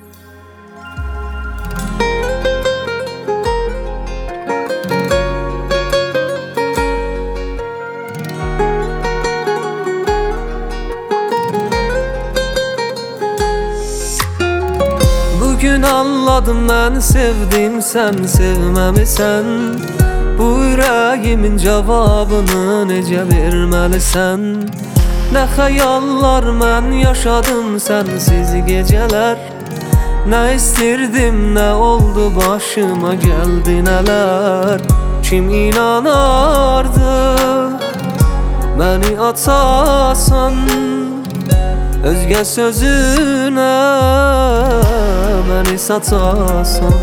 Bugün anladım ben sevdim sen sevməmisən. Bu ürəyimin cavabını necə verməlisən? Nə xəyallar mən yaşadım sensiz gecələr. Nə istirdim nə oldu başıma gəldi nələr. Kim inanardı məni atasan özgə sözünə məni satasan.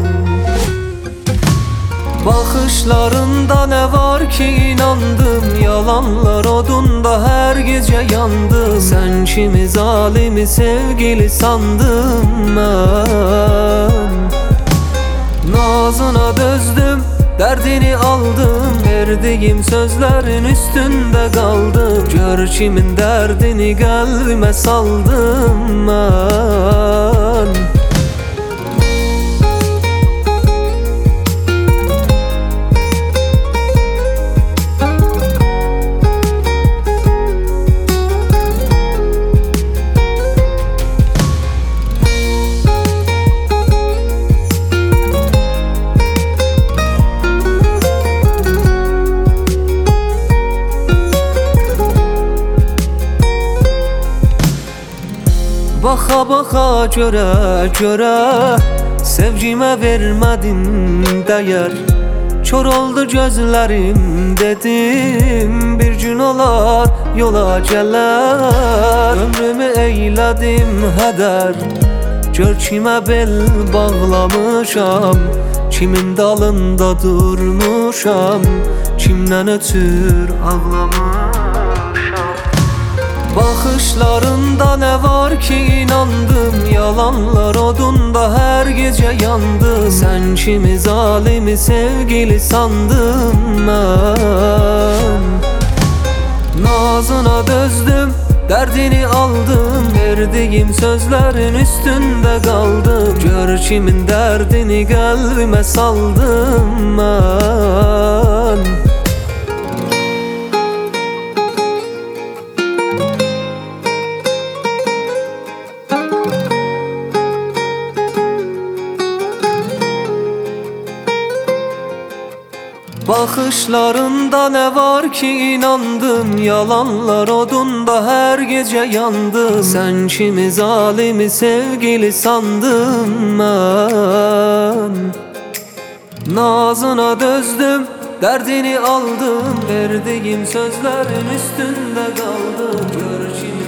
Baxışlarında nə var ki inandım, yalanlar odunda hər gecə yandı. Sən kimi zalimi sevgili sandım mən. Nazına dözdüm, dərdini aldım, verdiyim sözlərin üstündə qaldım. Gör kimin dərdini qəlbimə saldım mən. Baxa baxa görə sevgimə vermədin dəyər. Kör oldu gözlərim dedim, bir gün olar yola gələr. Ömrümü eylədim hədər, gör kimə bel bağlamışam, kimin dalında durmuşam, kimdən ötür ağlamışam. Baxışlarında nə var ki inandım, yalanlar odunda hər gecə yandı. Sən kimi zalimi sevgili sandım mən. Nazına dözdüm, dərdini aldım, verdiyim sözlərin üstündə qaldım. Gör kimin dərdini qəlbimə saldım mən. Baxışlarında nə var ki inandım, yalanlar odunda hər gecə yandı. Sən kimi zalimi sevgili sandım mən. Nazına dözdüm, dərdini aldım, verdiyim sözlərin üstündə qaldım. Gör kimi